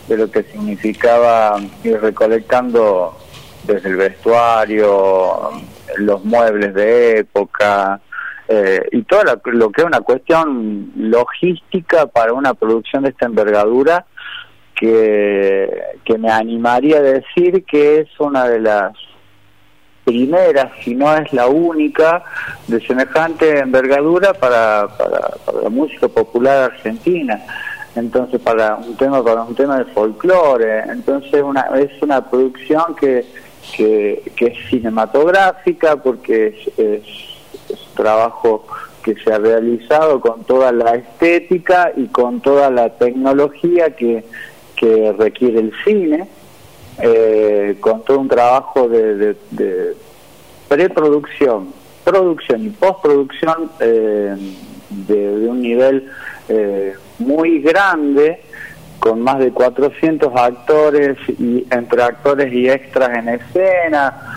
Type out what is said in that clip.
de lo que significaba ir recolectando desde el vestuario, los muebles de época, y todo lo que es una cuestión logística para una producción de esta envergadura, que me animaría a decir que es una de las primeras, si no es la única, de semejante envergadura para la música popular argentina. Entonces, para un tema de folclore. Entonces es una producción que es cinematográfica, porque es un trabajo que se ha realizado con toda la estética y con toda la tecnología que requiere el cine, con todo un trabajo de preproducción, producción y postproducción de un nivel muy grande, con más de 400 actores, y entre actores y extras en escena.